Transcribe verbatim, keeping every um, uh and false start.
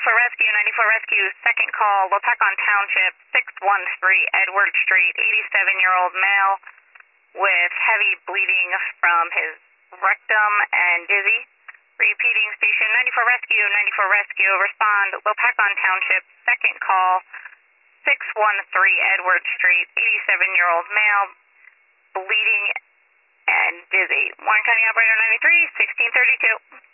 ninety-four Rescue, ninety-four Rescue, second call, Lopakon Township, six one three Edward Street, eighty-seven-year-old male with heavy bleeding from his rectum and dizzy. Repeating, station ninety-four Rescue, ninety-four Rescue, respond, Lopakon Township, second call, six one three Edward Street, eighty-seven-year-old male, bleeding and dizzy. Warren County Operator ninety-three, sixteen thirty-two.